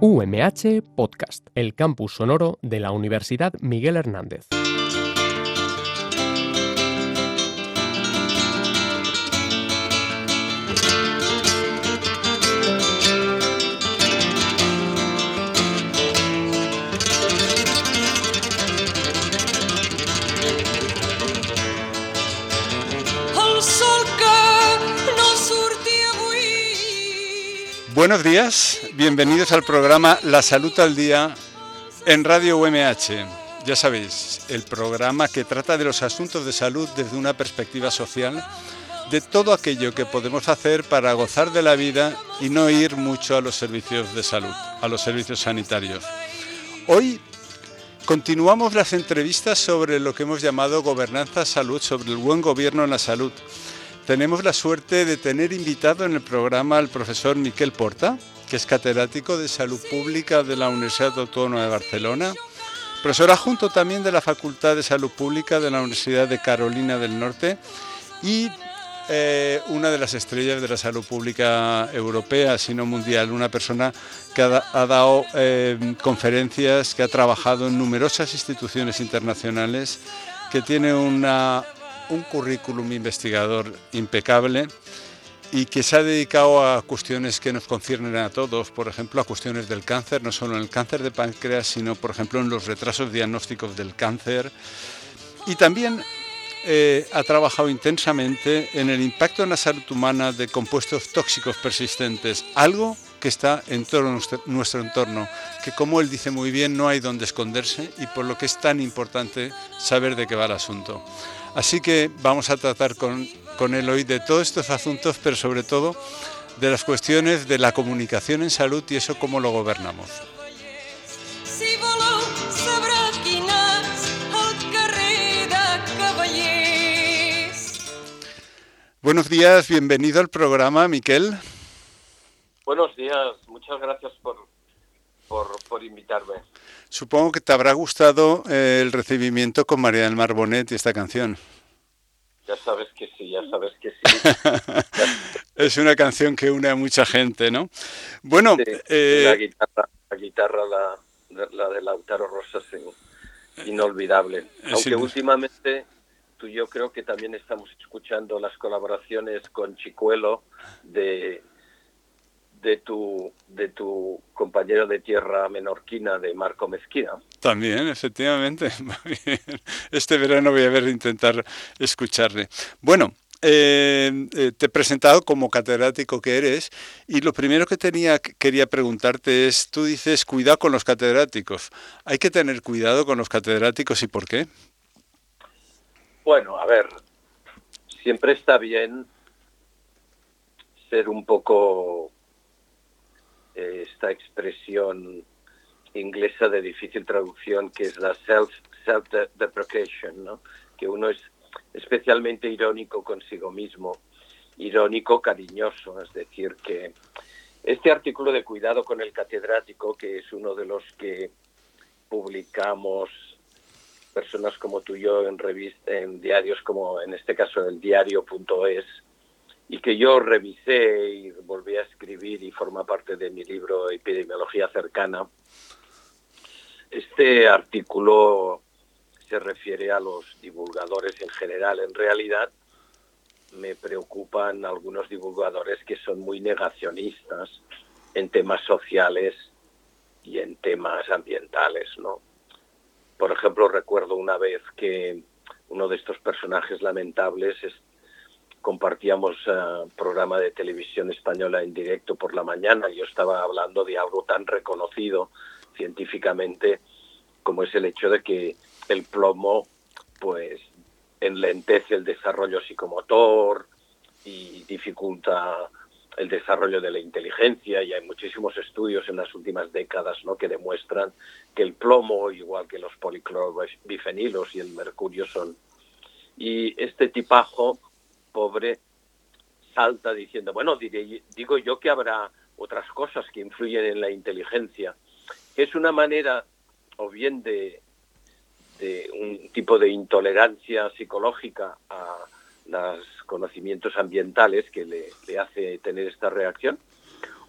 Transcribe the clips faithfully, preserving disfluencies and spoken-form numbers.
U M H Podcast, el campus sonoro de la Universidad Miguel Hernández. Buenos días, bienvenidos al programa La Salud al Día en Radio U M H. Ya sabéis, el programa que trata de los asuntos de salud desde una perspectiva social, de todo aquello que podemos hacer para gozar de la vida y no ir mucho a los servicios de salud, a los servicios sanitarios. Hoy continuamos las entrevistas sobre lo que hemos llamado gobernanza salud, sobre el buen gobierno en la salud. Tenemos la suerte de tener invitado en el programa al profesor Miquel Porta, que es catedrático de Salud Pública de la Universidad Autónoma de Barcelona, profesor adjunto también de la Facultad de Salud Pública de la Universidad de Carolina del Norte y eh, una de las estrellas de la salud pública europea, si no mundial, una persona que ha, ha dado eh, conferencias, que ha trabajado en numerosas instituciones internacionales, que tiene una... un currículum investigador impecable y que se ha dedicado a cuestiones que nos conciernen a todos, por ejemplo, a cuestiones del cáncer, no solo en el cáncer de páncreas, sino, por ejemplo, en los retrasos diagnósticos del cáncer. Y también eh, ha trabajado intensamente en el impacto en la salud humana de compuestos tóxicos persistentes, algo que está en todo nuestro, nuestro entorno, que, como él dice muy bien, no hay donde esconderse y por lo que es tan importante saber de qué va el asunto. Así que vamos a tratar con, con él hoy de todos estos asuntos, pero sobre todo de las cuestiones de la comunicación en salud y eso cómo lo gobernamos. Buenos días, bienvenido al programa, Miquel. Buenos días, muchas gracias por, por, por invitarme. Supongo que te habrá gustado eh, el recibimiento con María del Mar Bonet y esta canción. Ya sabes que sí, ya sabes que sí. Es una canción que une a mucha gente, ¿no? Bueno, sí, eh... la guitarra, la, guitarra la, la de Lautaro Rosas, inolvidable. Aunque sí, últimamente tú y yo creo que también estamos escuchando las colaboraciones con Chicuelo de... de tu de tu compañero de tierra menorquina, de Marco Mezquina. También, efectivamente. Este verano voy a ver, intentar escucharle. Bueno, eh, eh, te he presentado como catedrático que eres y lo primero que tenía quería preguntarte es, tú dices, cuidado con los catedráticos. ¿Hay que tener cuidado con los catedráticos y por qué? Bueno, a ver, siempre está bien ser un poco... esta expresión inglesa de difícil traducción que es la self self deprecation, ¿no? Que uno es especialmente irónico consigo mismo, irónico cariñoso, es decir, que este artículo de cuidado con el catedrático, que es uno de los que publicamos personas como tú y yo en revistas, en diarios como en este caso el diario punto es, y que yo revisé y volví a escribir y forma parte de mi libro Epidemiología cercana. Este artículo se refiere a los divulgadores en general. En realidad me preocupan algunos divulgadores que son muy negacionistas en temas sociales y en temas ambientales, ¿no? Por ejemplo, recuerdo una vez que uno de estos personajes lamentables es compartíamos uh, programa de televisión española en directo por la mañana. Yo estaba hablando de algo tan reconocido científicamente como es el hecho de que el plomo pues enlentece el desarrollo psicomotor y dificulta el desarrollo de la inteligencia, y hay muchísimos estudios en las últimas décadas, ¿no?, que demuestran que el plomo, igual que los policlorbifenilos y el mercurio, son... Y este tipajo pobre salta diciendo, bueno, diré, digo yo que habrá otras cosas que influyen en la inteligencia. Es una manera, o bien de, de un tipo de intolerancia psicológica a los conocimientos ambientales que le, le hace tener esta reacción,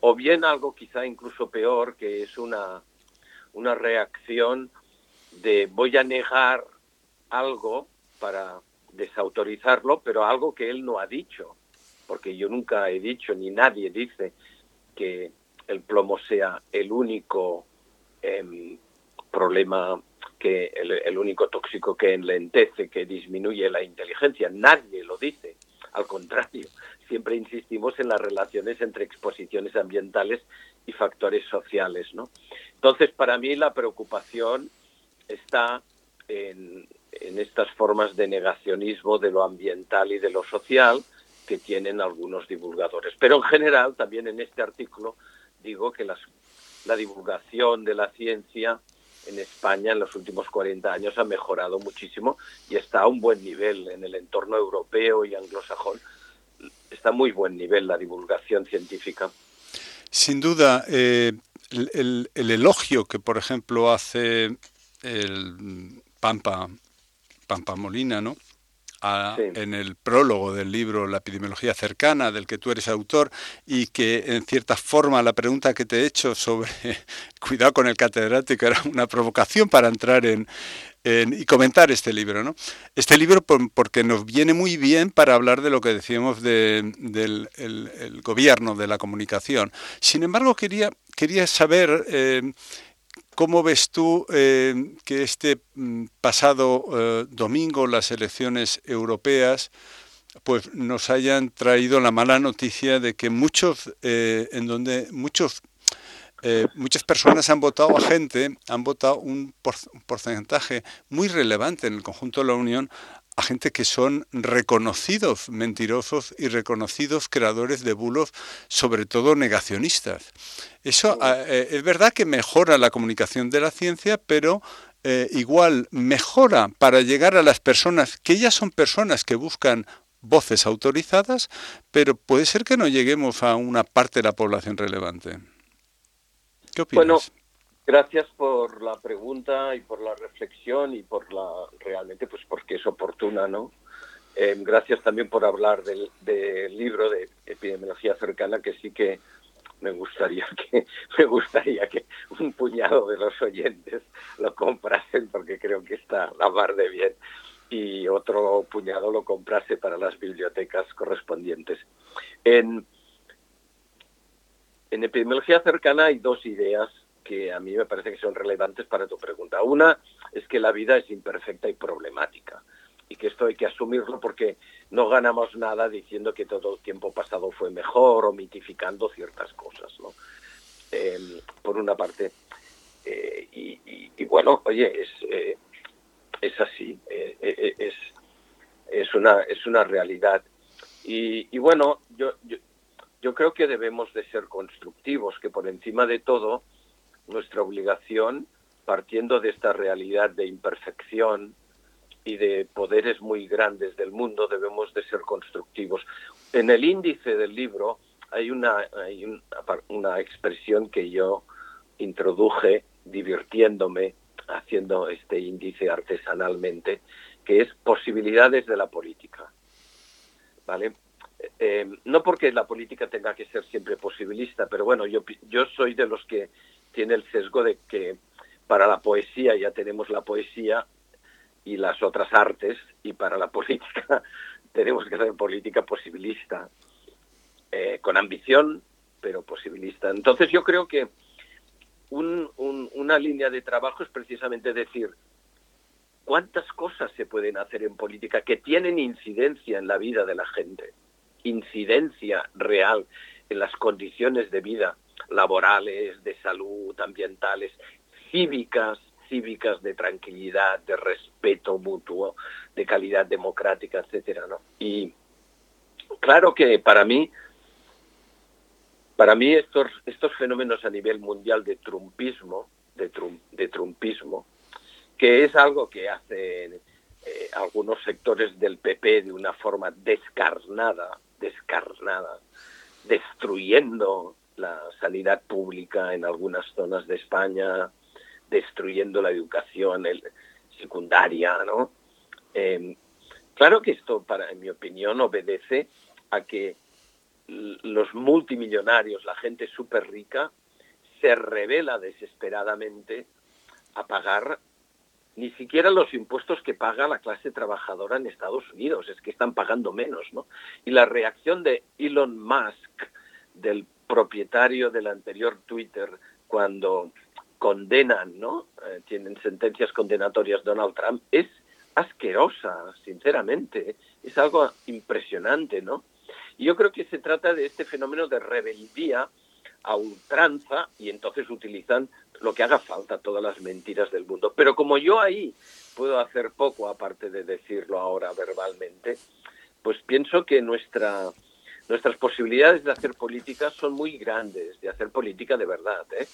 o bien algo quizá incluso peor, que es una, una reacción de voy a negar algo para desautorizarlo, pero algo que él no ha dicho, porque yo nunca he dicho, ni nadie dice, que el plomo sea el único eh, problema, que el, el único tóxico que enlentece, que disminuye la inteligencia. Nadie lo dice. Al contrario, siempre insistimos en las relaciones entre exposiciones ambientales y factores sociales, ¿no? Entonces, para mí la preocupación está en, en estas formas de negacionismo de lo ambiental y de lo social que tienen algunos divulgadores. Pero en general, también en este artículo, digo que las, la divulgación de la ciencia en España en los últimos cuarenta años ha mejorado muchísimo y está a un buen nivel en el entorno europeo y anglosajón. Está a muy buen nivel la divulgación científica. Sin duda, eh, el, el, el elogio que, por ejemplo, hace el Pampa, Pampa Molina, ¿no? A, sí. En el prólogo del libro La epidemiología cercana, del que tú eres autor, y que en cierta forma la pregunta que te he hecho sobre cuidado con el catedrático era una provocación para entrar en, en y comentar este libro, ¿no? Este libro por, porque nos viene muy bien para hablar de lo que decíamos de, del el, el gobierno, de la comunicación. Sin embargo, quería, quería saber... Eh, ¿Cómo ves tú eh, que este pasado eh, domingo las elecciones europeas pues nos hayan traído la mala noticia de que muchos, eh, en donde muchos, eh, muchas personas han votado a gente, han votado un, por, un porcentaje muy relevante en el conjunto de la Unión a gente que son reconocidos mentirosos y reconocidos creadores de bulos, sobre todo negacionistas. Eso eh, es verdad que mejora la comunicación de la ciencia, pero eh, igual mejora para llegar a las personas, que ellas son personas que buscan voces autorizadas, pero puede ser que no lleguemos a una parte de la población relevante. ¿Qué opinas? Bueno, gracias por la pregunta y por la reflexión y por la realmente pues porque es oportuna, ¿no? Eh, gracias también por hablar del, del libro de epidemiología cercana, que sí que me gustaría que me gustaría que un puñado de los oyentes lo comprasen, porque creo que está a la mar de bien, y otro puñado lo comprase para las bibliotecas correspondientes. En, en epidemiología cercana hay dos ideas que a mí me parece que son relevantes para tu pregunta. Una es que la vida es imperfecta y problemática, y que esto hay que asumirlo porque no ganamos nada diciendo que todo el tiempo pasado fue mejor o mitificando ciertas cosas, ¿no? Eh, por una parte. Eh, y, y, y bueno, oye, es, eh, es así, eh, eh, es, es, una, es una realidad. Y, y bueno, yo, yo, yo creo que debemos de ser constructivos, que por encima de todo, nuestra obligación, partiendo de esta realidad de imperfección y de poderes muy grandes del mundo, debemos de ser constructivos. En el índice del libro hay una, hay una, una expresión que yo introduje divirtiéndome, haciendo este índice artesanalmente, que es posibilidades de la política, ¿vale? Eh, no porque la política tenga que ser siempre posibilista, pero bueno, yo, yo soy de los que tiene el sesgo de que para la poesía ya tenemos la poesía y las otras artes, y para la política tenemos que hacer política posibilista, eh, con ambición, pero posibilista. Entonces yo creo que un, un, una línea de trabajo es precisamente decir cuántas cosas se pueden hacer en política que tienen incidencia en la vida de la gente, incidencia real en las condiciones de vida laborales, de salud, ambientales, cívicas, cívicas de tranquilidad, de respeto mutuo, de calidad democrática, etcétera, ¿no? Y claro que para mí, para mí estos estos fenómenos a nivel mundial de trumpismo, de, trum, de trumpismo, que es algo que hacen eh, algunos sectores del P P de una forma descarnada, descarnada, destruyendo la sanidad pública en algunas zonas de España, destruyendo la educación el, secundaria, ¿no? Eh, claro que esto, para, en mi opinión, obedece a que los multimillonarios, la gente súper rica, se revela desesperadamente a pagar ni siquiera los impuestos que paga la clase trabajadora en Estados Unidos, es que están pagando menos, ¿no? Y la reacción de Elon Musk, del propietario del anterior Twitter, cuando condenan, ¿no? Eh, tienen sentencias condenatorias Donald Trump, es asquerosa, sinceramente, es algo impresionante, ¿no? Y yo creo que se trata de este fenómeno de rebeldía a ultranza, y entonces utilizan lo que haga falta, todas las mentiras del mundo. Pero como yo ahí puedo hacer poco, aparte de decirlo ahora verbalmente, pues pienso que nuestra, nuestras posibilidades de hacer política son muy grandes, de hacer política de verdad, ¿eh?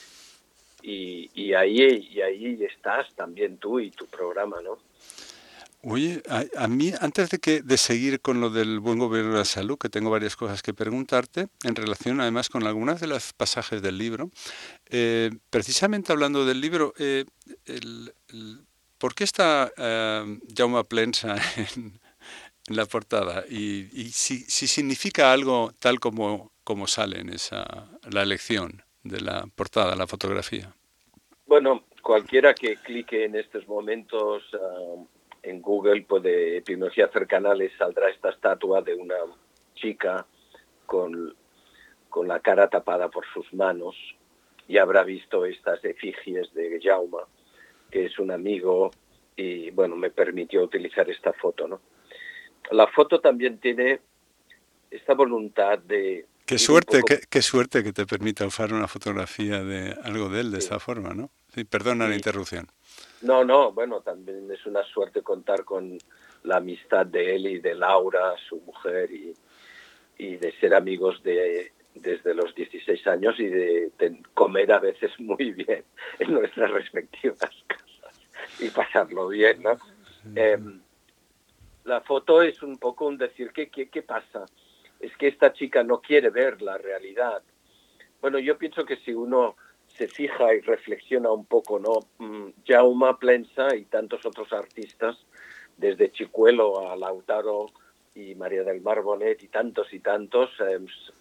Y, y, ahí, y ahí estás también tú y tu programa, ¿no? Oye, a, a mí, antes de que de seguir con lo del buen gobierno de la salud, que tengo varias cosas que preguntarte, en relación además con algunas de las pasajes del libro, eh, precisamente hablando del libro, eh, el, el, ¿por qué está eh, Jaume Plensa en, en la portada? Y, y si, si significa algo tal como, como sale en esa, la elección de la portada, la fotografía. Bueno, cualquiera que clique en estos momentos uh, en Google, puede, epidemiología cercana, les saldrá esta estatua de una chica con, con la cara tapada por sus manos, y habrá visto estas efigies de Jaume, que es un amigo, y bueno, me permitió utilizar esta foto, ¿no? La foto también tiene esta voluntad de... Qué suerte, poco... qué, qué suerte que te permita usar una fotografía de algo de él de sí. esta forma, ¿no? Sí, perdona sí. la interrupción. No, no, bueno, también es una suerte contar con la amistad de él y de Laura, su mujer, y, y de ser amigos de desde los dieciséis años y de, de comer a veces muy bien en nuestras respectivas casas y pasarlo bien, ¿no? Sí. Eh, la foto es un poco un decir, ¿qué, qué, qué pasa? Es que esta chica no quiere ver la realidad. Bueno, yo pienso que si uno se fija y reflexiona un poco, ¿no? Jaume Plensa y tantos otros artistas, desde Chicuelo a Lautaro y María del Mar Bonet y tantos y tantos, eh,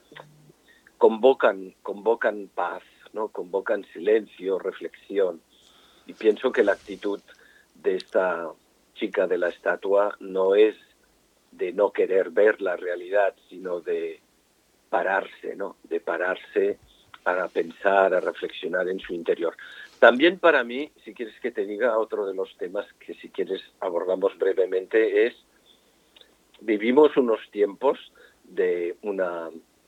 convocan, convocan paz, ¿no? Convocan silencio, reflexión. Y pienso que la actitud de esta chica de la estatua no es de no querer ver la realidad, sino de pararse, ¿no? De pararse para pensar, a reflexionar en su interior. También para mí, si quieres que te diga, otro de los temas que si quieres abordamos brevemente es, vivimos unos tiempos de una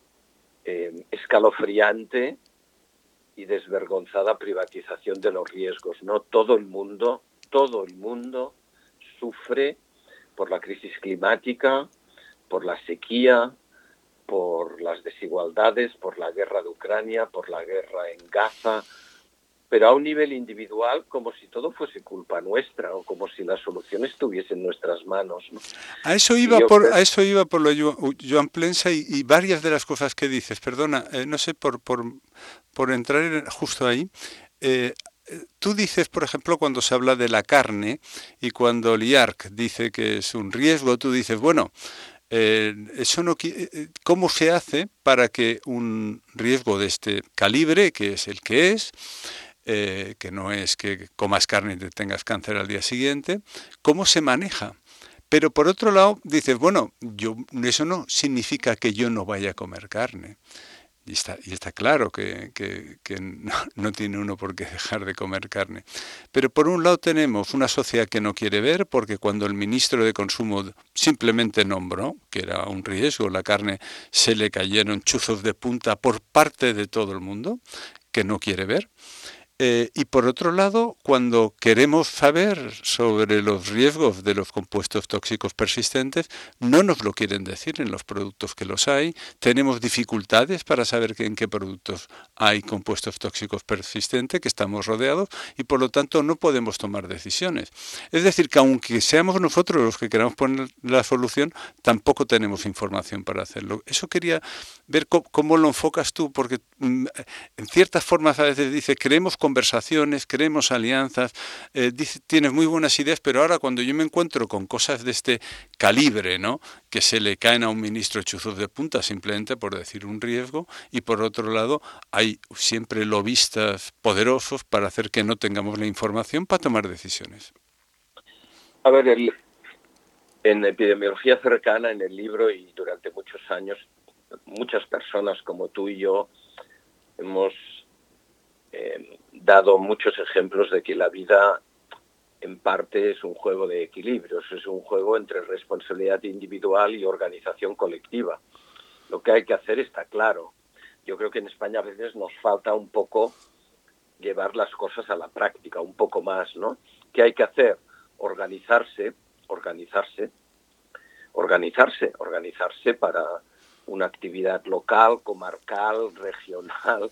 eh, escalofriante y desvergonzada privatización de los riesgos, ¿no? Todo el mundo, todo el mundo sufre por la crisis climática, por la sequía, por las desigualdades, por la guerra de Ucrania, por la guerra en Gaza, pero a un nivel individual, como si todo fuese culpa nuestra o como si la solución estuviese en nuestras manos, ¿no? A eso iba por creo... a eso iba por lo de Joan Plensa y, y varias de las cosas que dices. Perdona, eh, no sé, por, por, por entrar justo ahí. Eh, Tú dices, por ejemplo, cuando se habla de la carne y cuando Liarc dice que es un riesgo, tú dices, bueno, eh, eso no, ¿cómo se hace para que un riesgo de este calibre, que es el que es, eh, que no es que comas carne y te tengas cáncer al día siguiente, cómo se maneja? Pero por otro lado, dices, bueno, yo, eso no significa que yo no vaya a comer carne. Y está, y está claro que, que, que no, no tiene uno por qué dejar de comer carne. Pero por un lado tenemos una sociedad que no quiere ver, porque cuando el ministro de Consumo simplemente nombró que era un riesgo, la carne, se le cayeron chuzos de punta por parte de todo el mundo, que no quiere ver. Eh, y por otro lado, cuando queremos saber sobre los riesgos de los compuestos tóxicos persistentes, no nos lo quieren decir en los productos que los hay. Tenemos dificultades para saber que en qué productos hay compuestos tóxicos persistentes, que estamos rodeados, y por lo tanto no podemos tomar decisiones. Es decir, que aunque seamos nosotros los que queramos poner la solución, tampoco tenemos información para hacerlo. Eso quería ver cómo, cómo lo enfocas tú, porque en ciertas formas a veces dices, queremos conversaciones, creemos alianzas, eh, dice, tienes muy buenas ideas, pero ahora cuando yo me encuentro con cosas de este calibre, ¿no?, que se le caen a un ministro chuzos de punta simplemente por decir un riesgo, y por otro lado hay siempre lobistas poderosos para hacer que no tengamos la información para tomar decisiones. A ver, el, en epidemiología cercana, en el libro y durante muchos años, muchas personas como tú y yo hemos eh, dado muchos ejemplos de que la vida en parte es un juego de equilibrios, es un juego entre responsabilidad individual y organización colectiva. Lo que hay que hacer está claro. Yo creo que en España a veces nos falta un poco llevar las cosas a la práctica, un poco más, ¿no? ¿Qué hay que hacer? Organizarse, organizarse, organizarse, organizarse para una actividad local, comarcal, regional,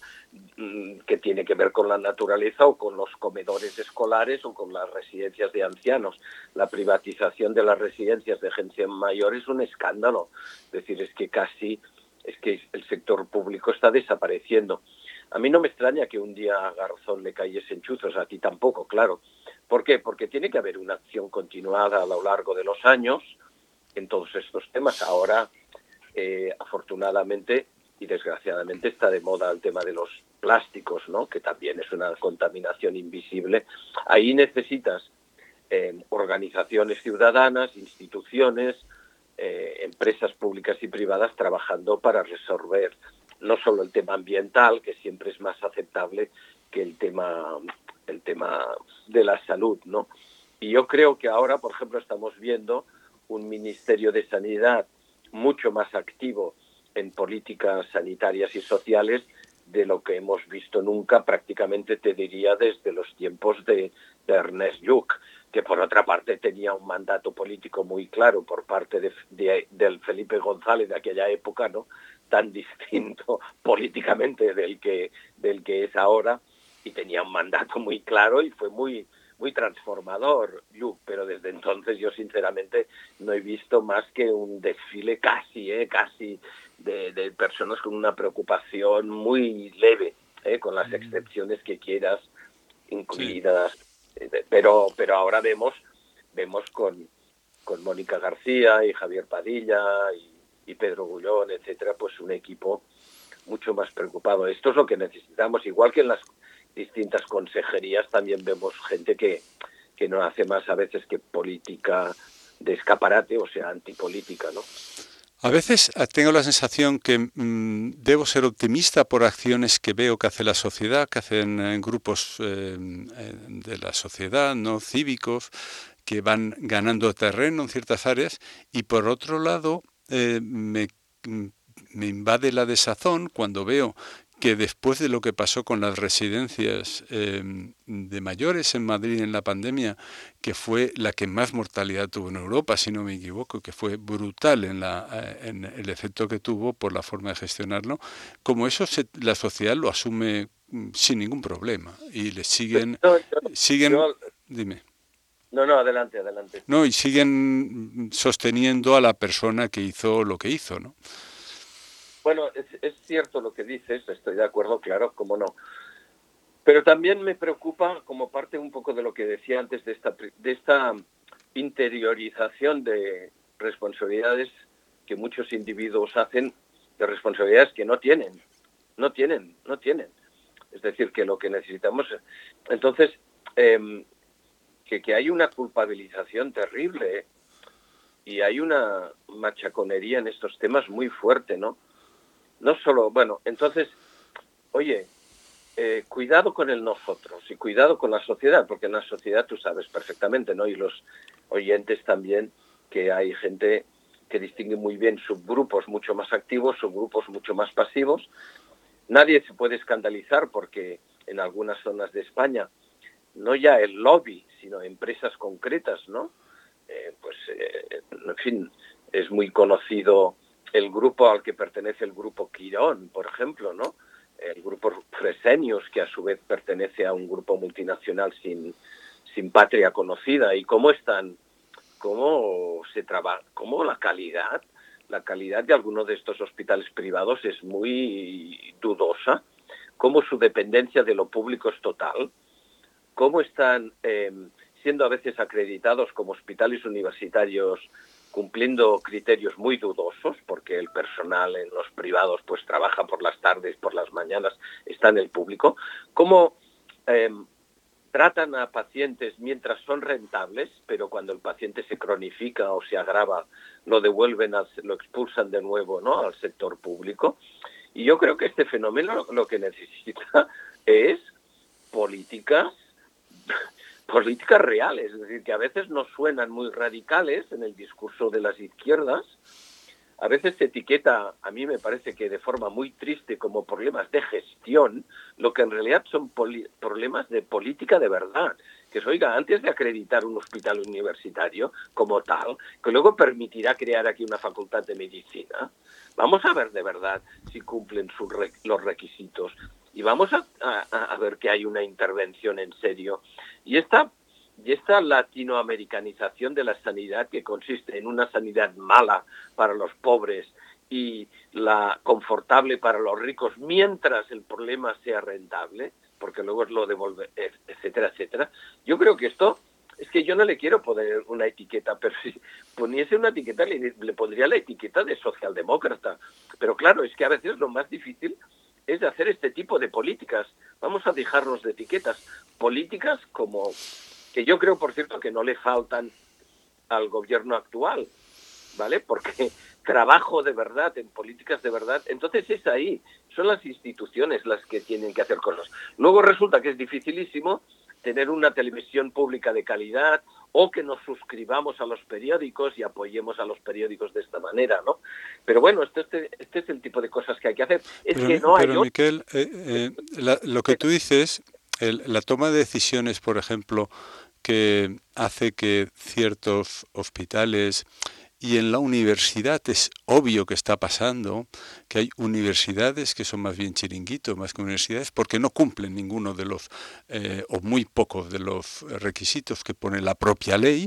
que tiene que ver con la naturaleza o con los comedores escolares o con las residencias de ancianos. La privatización de las residencias de gente mayor es un escándalo. Es decir, es que casi es que el sector público está desapareciendo. A mí no me extraña que un día a Garzón le cayesen chuzos, a ti tampoco, claro. ¿Por qué? Porque tiene que haber una acción continuada a lo largo de los años en todos estos temas. Ahora, eh, afortunadamente y desgraciadamente, está de moda el tema de los plásticos, ¿no?, que también es una contaminación invisible. Ahí necesitas eh, organizaciones ciudadanas, instituciones, eh, empresas públicas y privadas trabajando para resolver no solo el tema ambiental, que siempre es más aceptable que el tema, el tema de la salud, ¿no? Y yo creo que ahora, por ejemplo, estamos viendo un Ministerio de Sanidad mucho más activo en políticas sanitarias y sociales de lo que hemos visto nunca, prácticamente te diría desde los tiempos de, de Ernest Lluch, que por otra parte tenía un mandato político muy claro por parte de, de, del Felipe González de aquella época, ¿no?, tan distinto políticamente del que, del que es ahora, y tenía un mandato muy claro y fue muy, muy transformador Lluch, pero desde entonces yo sinceramente no he visto más que un desfile casi, eh, casi de, de personas con una preocupación muy leve, eh, con las excepciones que quieras incluidas, sí. pero pero ahora vemos vemos con, con Mónica García y Javier Padilla y, y Pedro Gullón, etcétera, pues un equipo mucho más preocupado. Esto es lo que necesitamos, igual que en las distintas consejerías también vemos gente que, que no hace más a veces que política de escaparate, o sea, antipolítica, ¿no? A veces tengo la sensación que mmm, debo ser optimista por acciones que veo que hace la sociedad, que hacen eh, grupos eh, de la sociedad, no cívicos, que van ganando terreno en ciertas áreas, y por otro lado eh, me, me invade la desazón cuando veo que después de lo que pasó con las residencias eh, de mayores en Madrid en la pandemia, que fue la que más mortalidad tuvo en Europa, si no me equivoco, que fue brutal en, la, en el efecto que tuvo por la forma de gestionarlo, como eso se, la sociedad lo asume sin ningún problema y le siguen... No, yo, siguen yo, dime. No, no, adelante, adelante. No, y siguen sosteniendo a la persona que hizo lo que hizo, ¿no? Bueno, es, es cierto lo que dices, estoy de acuerdo, claro, cómo no. Pero también me preocupa, como parte un poco de lo que decía antes, de esta, de esta interiorización de responsabilidades que muchos individuos hacen, de responsabilidades que no tienen, no tienen, no tienen. Es decir, que lo que necesitamos... Entonces, eh, que, que hay una culpabilización terrible, ¿eh? Y hay una machaconería en estos temas muy fuerte, ¿no? No solo, bueno, entonces, oye, eh, cuidado con el nosotros y cuidado con la sociedad, porque en la sociedad tú sabes perfectamente, ¿no? Y los oyentes también, que hay gente que distingue muy bien subgrupos mucho más activos, subgrupos mucho más pasivos. Nadie se puede escandalizar porque en algunas zonas de España, no ya el lobby, sino empresas concretas, ¿no? Eh, pues, eh, en fin, es muy conocido el grupo al que pertenece el grupo Quirón, por ejemplo, ¿no? El grupo Fresenius, que a su vez pertenece a un grupo multinacional sin, sin patria conocida. ¿Y cómo están? ¿Cómo se trabaja? ¿Cómo la calidad? La calidad de algunos de estos hospitales privados es muy dudosa. cómo su dependencia de lo público es total, cómo están eh, siendo a veces acreditados como hospitales universitarios cumpliendo criterios muy dudosos, porque el personal en los privados pues trabaja por las tardes, por las mañanas, está en el público, cómo eh, tratan a pacientes mientras son rentables, pero cuando el paciente se cronifica o se agrava, lo devuelven, al, lo expulsan de nuevo, ¿no?, al sector público. Y yo creo que este fenómeno lo que necesita es políticas políticas reales, es decir, que a veces nos suenan muy radicales en el discurso de las izquierdas, a veces se etiqueta, a mí me parece que de forma muy triste, como problemas de gestión, lo que en realidad son poli- problemas de política de verdad, que es, oiga, antes de acreditar un hospital universitario como tal, que luego permitirá crear aquí una facultad de medicina, vamos a ver de verdad si cumplen sus re- los requisitos. Y vamos a, a, a ver que hay una intervención en serio. Y esta, y esta latinoamericanización de la sanidad, que consiste en una sanidad mala para los pobres y la confortable para los ricos, mientras el problema sea rentable, porque luego es lo devuelve, etcétera, etcétera. Yo creo que esto, es que yo no le quiero poner una etiqueta, pero si poniese una etiqueta, le, le pondría la etiqueta de socialdemócrata. Pero claro, es que a veces lo más difícil es de hacer este tipo de políticas. Vamos a dejarnos de etiquetas. Políticas como, que yo creo, por cierto, que no le faltan al gobierno actual, ¿vale? Porque trabajo de verdad, en políticas de verdad, entonces es ahí, son las instituciones las que tienen que hacer cosas. Luego resulta que es dificilísimo tener una televisión pública de calidad, o que nos suscribamos a los periódicos y apoyemos a los periódicos de esta manera, ¿no? Pero bueno, este, este, este es el tipo de cosas que hay que hacer. Es pero, que no pero hay Miquel, eh, eh, la, lo que tú dices, el, la toma de decisiones, por ejemplo, que hace que ciertos hospitales y en la universidad es obvio que está pasando, que hay universidades que son más bien chiringuitos, más que universidades, porque no cumplen ninguno de los, eh, o muy pocos de los requisitos que pone la propia ley.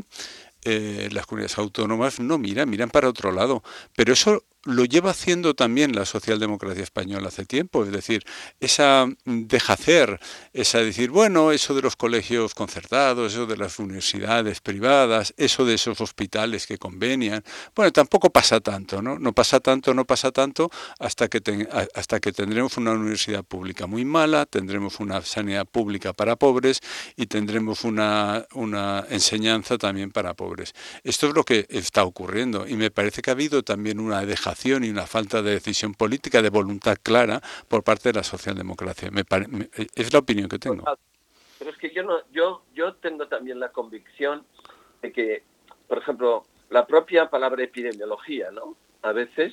Eh, las comunidades autónomas no miran, miran para otro lado. Pero eso lo lleva haciendo también la socialdemocracia española hace tiempo, es decir, esa deja hacer, esa decir, bueno, eso de los colegios concertados, eso de las universidades privadas, eso de esos hospitales que convenian, bueno, tampoco pasa tanto, ¿no? No pasa tanto, no pasa tanto, hasta que, ten, hasta que tendremos una universidad pública muy mala, tendremos una sanidad pública para pobres y tendremos una, una enseñanza también para pobres. Esto es lo que está ocurriendo y me parece que ha habido también una dejación y una falta de decisión política, de voluntad clara por parte de la socialdemocracia. Me pare, me, es la opinión que tengo. Pero es que yo no, yo, yo tengo también la convicción de que, por ejemplo, la propia palabra epidemiología, ¿no? A veces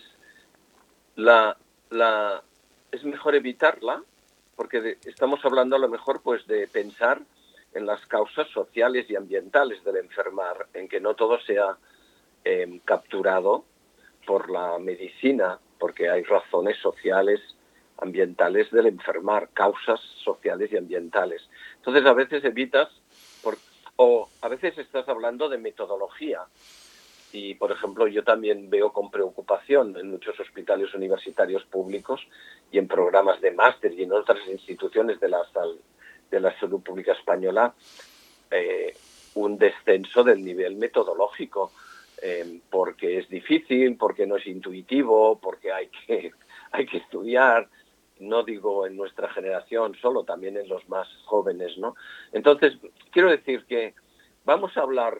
la, la es mejor evitarla, porque de, estamos hablando a lo mejor pues de pensar en las causas sociales y ambientales del enfermar, en que no todo sea eh, capturado por la medicina, porque hay razones sociales, ambientales del enfermar, causas sociales y ambientales. Entonces a veces evitas, por, o a veces estás hablando de metodología. Y, por ejemplo, yo también veo con preocupación en muchos hospitales universitarios públicos y en programas de máster y en otras instituciones de la, de la salud pública española eh, un descenso del nivel metodológico. Eh, porque es difícil, porque no es intuitivo, porque hay que, hay que estudiar, no digo en nuestra generación solo, también en los más jóvenes, ¿no? Entonces, quiero decir que vamos a hablar,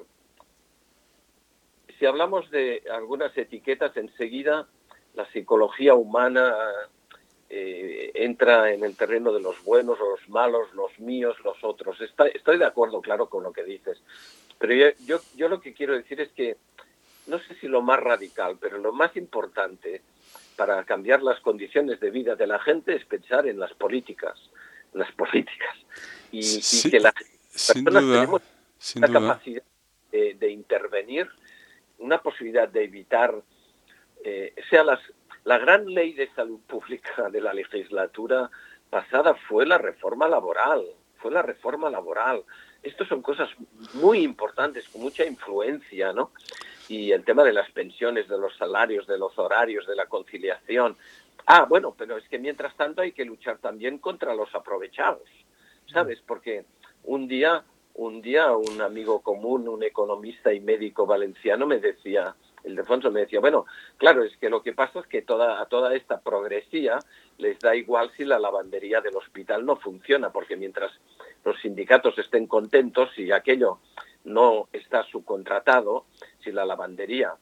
si hablamos de algunas etiquetas, enseguida la psicología humana eh, entra en el terreno de los buenos, los malos, los míos, los otros. Está, estoy de acuerdo, claro, con lo que dices, pero yo, yo, yo lo que quiero decir es que no sé si lo más radical, pero lo más importante para cambiar las condiciones de vida de la gente es pensar en las políticas, en las políticas. Y, sí, y que las sin personas duda, tenemos sin la duda. capacidad de, de intervenir, una posibilidad de evitar, eh, sea las, la gran ley de salud pública de la legislatura pasada fue la reforma laboral, fue la reforma laboral. Estas son cosas muy importantes, con mucha influencia, ¿no? Y el tema de las pensiones, de los salarios, de los horarios, de la conciliación, Ah, bueno, pero es que mientras tanto hay que luchar también contra los aprovechados, ¿sabes? Porque un día, un día un amigo común, un economista y médico valenciano me decía, Ildefonso me decía, bueno, claro, es que lo que pasa es que toda, a toda esta progresía les da igual si la lavandería del hospital no funciona, porque mientras los sindicatos estén contentos, si aquello no está subcontratado, si la lavandería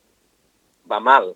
va mal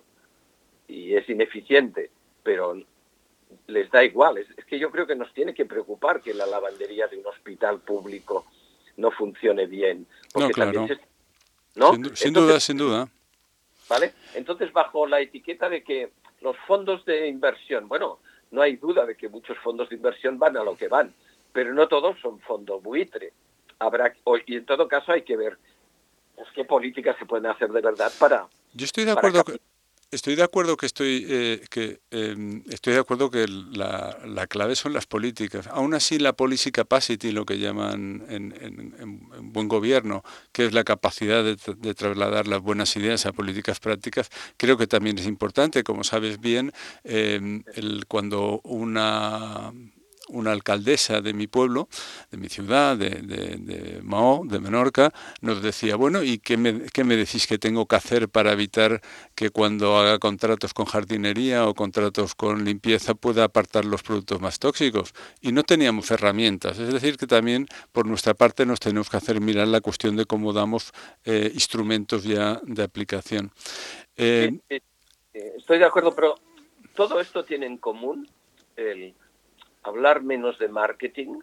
y es ineficiente, pero les da igual. Es, es que yo creo que nos tiene que preocupar que la lavandería de un hospital público no funcione bien. Porque no, claro. También se, ¿no? Sin, sin duda, sin duda. ¿Vale? Entonces, bajo la etiqueta de que los fondos de inversión, bueno, no hay duda de que muchos fondos de inversión van a lo que van, pero no todos son fondos buitre. Habrá, y en todo caso hay que ver pues, qué políticas se pueden hacer de verdad para... Yo estoy de acuerdo que... Estoy de acuerdo que estoy eh, que eh, estoy de acuerdo que la, la clave son las políticas. Aún así, la policy capacity, lo que llaman en, en, en buen gobierno, que es la capacidad de, de trasladar las buenas ideas a políticas prácticas, creo que también es importante. Como sabes bien, eh, el, cuando una una alcaldesa de mi pueblo, de mi ciudad, de, de, de Mahó, de Menorca, nos decía, bueno, ¿y qué me, qué me decís que tengo que hacer para evitar que cuando haga contratos con jardinería o contratos con limpieza pueda apartar los productos más tóxicos? Y no teníamos herramientas. Es decir, que también por nuestra parte nos tenemos que hacer mirar la cuestión de cómo damos eh, instrumentos ya de aplicación. Eh, sí, sí, estoy de acuerdo, pero todo esto tiene en común el hablar menos de marketing,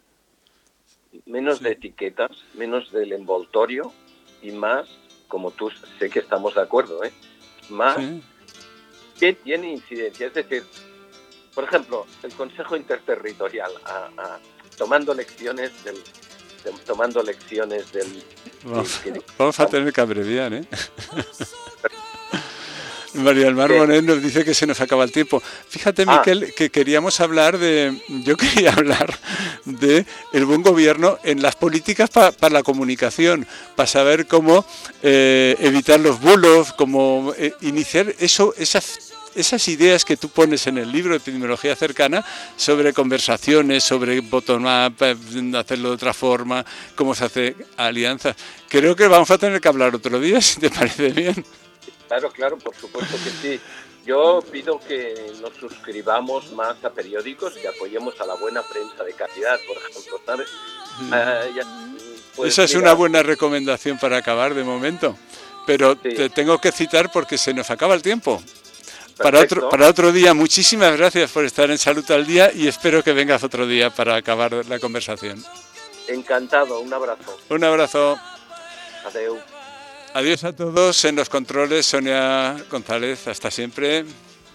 menos sí. de etiquetas, menos del envoltorio y más, como tú sé que estamos de acuerdo, ¿eh? más sí. que tiene incidencia. Es decir, por ejemplo, el Consejo Interterritorial, a, a, tomando lecciones del, de, tomando lecciones del... Vamos, del, vamos a tener que abreviar, ¿eh? María del Mar Bonet nos dice que se nos acaba el tiempo. Fíjate, Miquel, ah. que queríamos hablar de... Yo quería hablar de el buen gobierno en las políticas pa, para la comunicación, para saber cómo eh, evitar los bulos, cómo eh, iniciar eso, esas... esas ideas que tú pones en el libro de Epidemiología Cercana sobre conversaciones, sobre bottom-up, hacerlo de otra forma, cómo se hace alianzas. Creo que vamos a tener que hablar otro día, si te parece bien. Claro, claro, por supuesto que sí. Yo pido que nos suscribamos más a periódicos, que apoyemos a la buena prensa de calidad, por ejemplo, ¿sabes? Mm. Uh, ya, pues, Esa es mira, una buena recomendación para acabar de momento. Pero sí. te tengo que citar porque se nos acaba el tiempo. Para otro, para otro día, muchísimas gracias por estar en Salud al Día y espero que vengas otro día para acabar la conversación. Encantado, un abrazo. Un abrazo. Adeu. Adiós a todos. En los controles, Sonia González. Hasta siempre.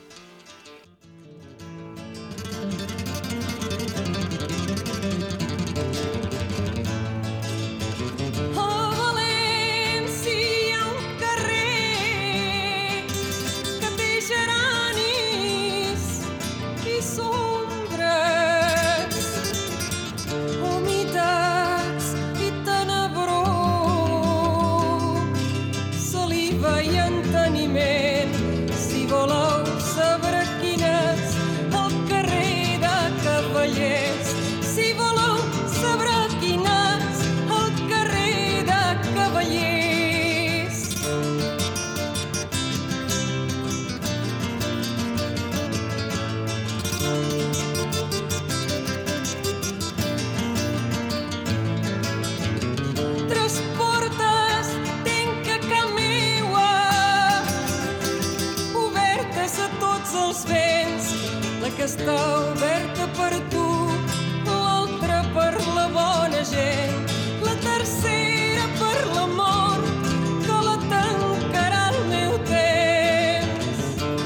que està oberta per tu, l'altra per la bona gent, la tercera per l'amor, que la tancarà el meu temps.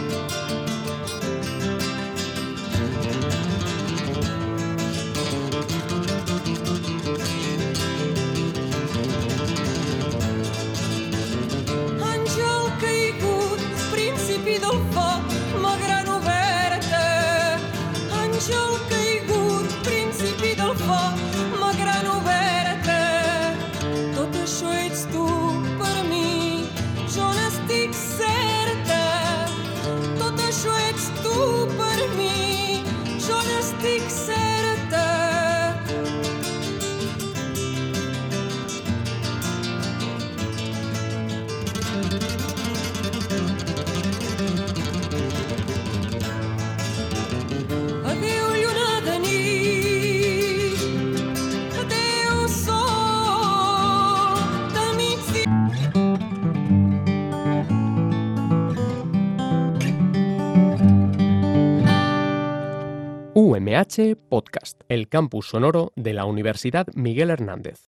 Àngel caigut, principi del foc, ma gran oberta. Àngel caigut, principi del foc, ma gran oberta. Tot això ets tu per mi, jo n'estic certa. Tot això ets tu per n'estic certa. Adéu, lluna de nit, adéu, sol del migdia. U M H Podcast, el campus sonoro de la Universidad Miguel Hernández.